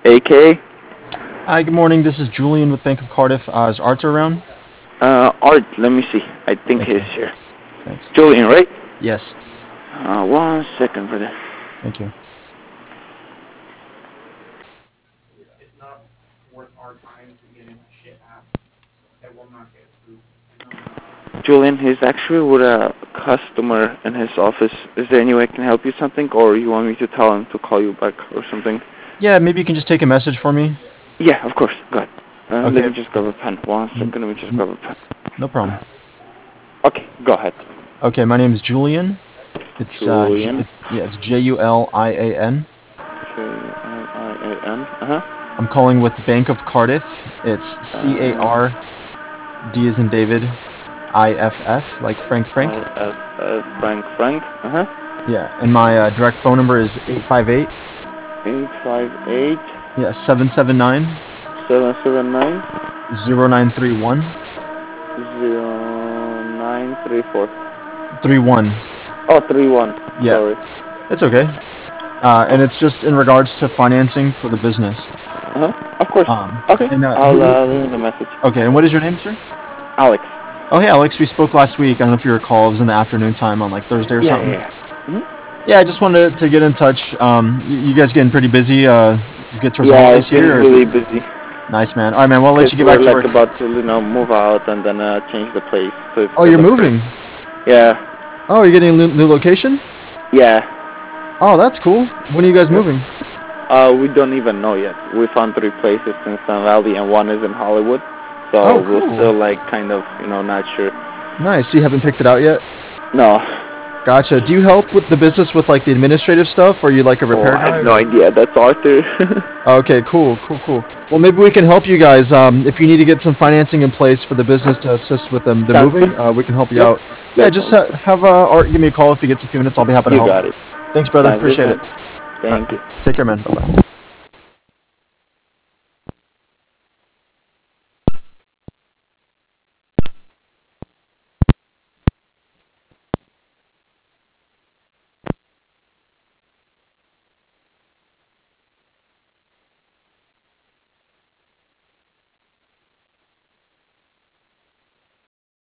AK. Hi, good morning. This is Julian with Bank of Cardiff. Is Arthur around? Art, let me see. I think Thank he's you. here. Thanks. Julian, right? Yes. 1 second, brother. Thank you. It's not worth our time to get in a shit app that will not get approved. Julian, he's actually with a customer in his office. Is there any way I can help you something, or you want me to tell him to call you back or something? Yeah, maybe you can just take a message for me. Yeah, of course. Go ahead. Let Okay. me just grab a pen. 1 second, let me just grab a pen. No problem. Okay, go ahead. Okay, my name is Julian. It's Julian. it's Julian. Julian. I'm calling with Bank of Cardiff. It's CAR D as in David, IFF like Frank. Frank. Yeah, and my direct phone number is 858. 858. Yeah, 779 779 0931 0934. 31. Oh, 31. Yeah, Sorry. it's okay. And it's just in regards to financing for the business. Of course. Um, Okay. and I'll leave him the message. okay, and what is your name, sir? Alex. Oh, hey, Alex. We spoke last week. I don't know if you recall. It was in the afternoon time on like Thursday or something. Yeah. Yeah, I just wanted to get in touch. You guys getting pretty busy? Get towards the Yeah, holidays it's been here. really busy. Nice, man. All right, man. We'll let you get We're back to like work. about to, move out and then change the place. So it's Oh, you're kind of moving. Yeah. Oh, you're getting a new location? Yeah. Oh, that's cool. When are you guys moving? We don't even know yet. We found 3 places in Sun Valley and 1 is in Hollywood. So Oh, cool. we're still like kind of, not sure. Nice. So you haven't picked it out yet? No. Gotcha. Do you help with the business with like the administrative stuff, or are you like a repair I guy? have no idea. That's Arthur. Okay, cool. Well, maybe we can help you guys. If you need to get some financing in place for the business to assist with the Sounds moving, good. we can help you Yep. out. Yeah, just have Art give me a call if he gets a few minutes. I'll be happy to You help. got it. Thanks, brother. Sounds good, Appreciate man. it. All Thank right. you. Take care, man. Bye-bye.